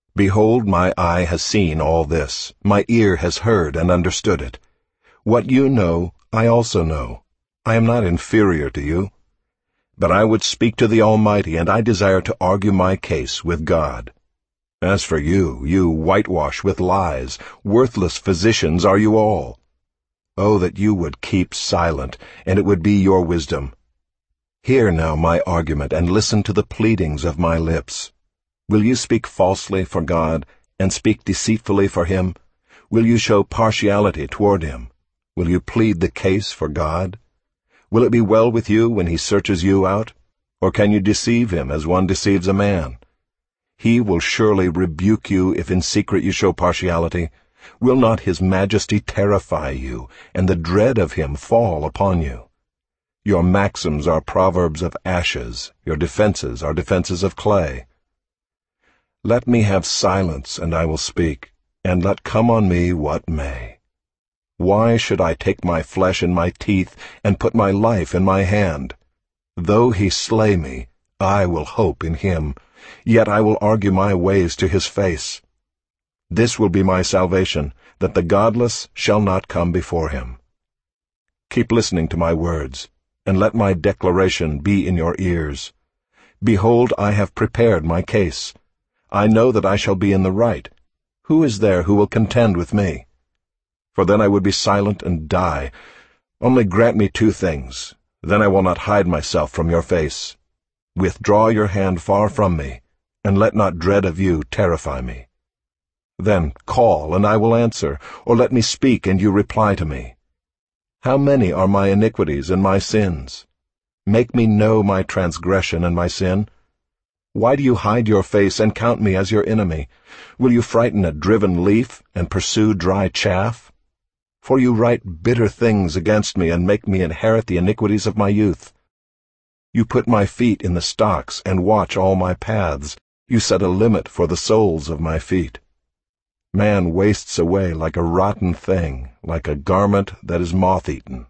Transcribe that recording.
Behold, my eye has seen all this, my ear has heard and understood it. What you know, I also know. I am not inferior to you. But I would speak to the Almighty, and I desire to argue my case with God. As for you, you whitewash with lies, worthless physicians are you all. Oh, that you would keep silent, and it would be your wisdom. Hear now my argument, and listen to the pleadings of my lips. Will you speak falsely for God, and speak deceitfully for him? Will you show partiality toward him? Will you plead the case for God? Will it be well with you when he searches you out? Or can you deceive him as one deceives a man? He will surely rebuke you if in secret you show partiality. Will not his majesty terrify you, and the dread of him fall upon you? Your maxims are proverbs of ashes, your defenses are defenses of clay. Let me have silence, and I will speak, and let come on me what may. Why should I take my flesh in my teeth, and put my life in my hand? Though he slay me, I will hope in him, yet I will argue my ways to his face. This will be my salvation, that the godless shall not come before him. Keep listening to my words, and let my declaration be in your ears. Behold, I have prepared my case. I know that I shall be in the right. Who is there who will contend with me? For then I would be silent and die. Only grant me two things, then I will not hide myself from your face. Withdraw your hand far from me, and let not dread of you terrify me. Then call, and I will answer, or let me speak, and you reply to me. How many are my iniquities and my sins? Make me know my transgression and my sin. Why do you hide your face and count me as your enemy? Will you frighten a driven leaf and pursue dry chaff? For you write bitter things against me and make me inherit the iniquities of my youth. You put my feet in the stocks and watch all my paths. You set a limit for the soles of my feet. Man wastes away like a rotten thing, like a garment that is moth-eaten.